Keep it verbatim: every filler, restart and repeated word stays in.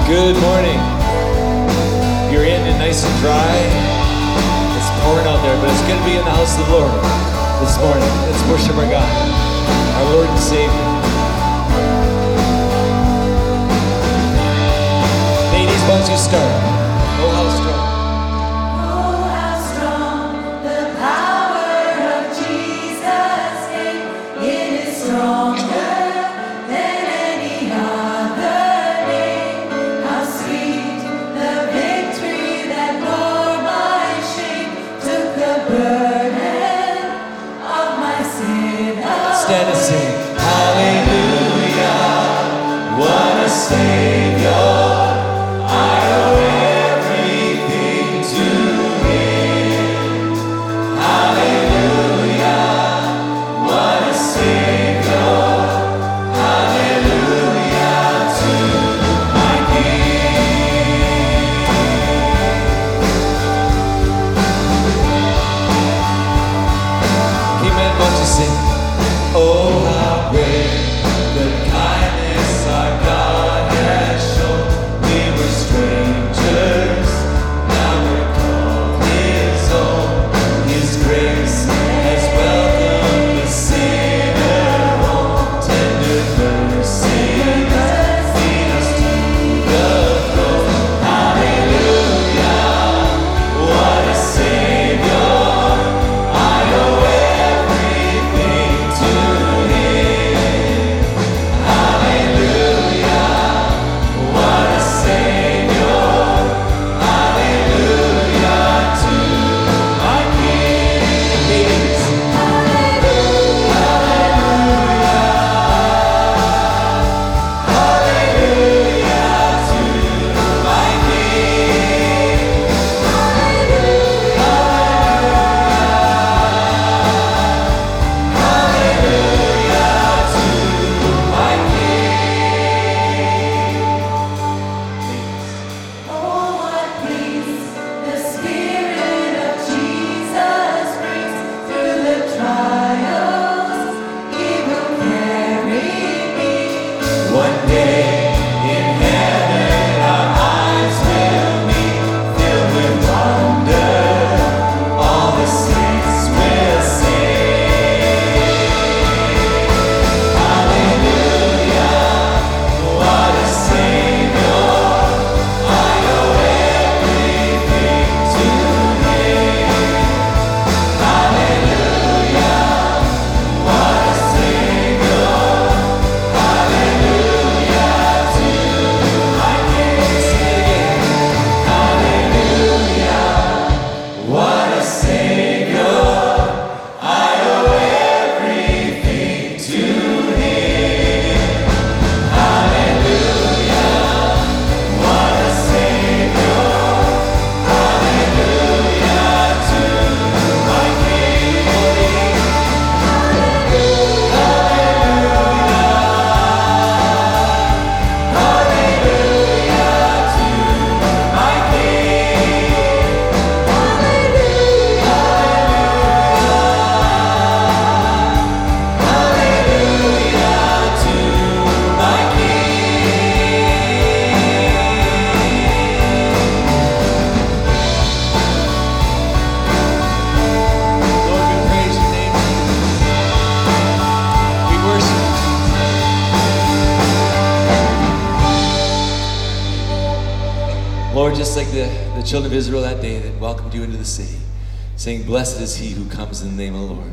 Good morning. You're in and nice and dry. It's pouring out there, but it's going to be in the house of the Lord this morning. Let's worship our God, our Lord and Savior. Ladies, why don't you start? Oh, how strong. Stand and sing. Hallelujah, what a Savior. I owe everything to Him. Hallelujah, what a Savior. Hallelujah to my King. Amen, won't you sing? Oh, how great the kindness our God has shown. We were strangers, now we're called His own. His grace has welcomed the sinner home. Tender mercies lead us to the throne. Hallelujah, what a Savior. I owe everything to Lord, just like the, the children of Israel that day that welcomed you into the city, saying, blessed is he who comes in the name of the Lord.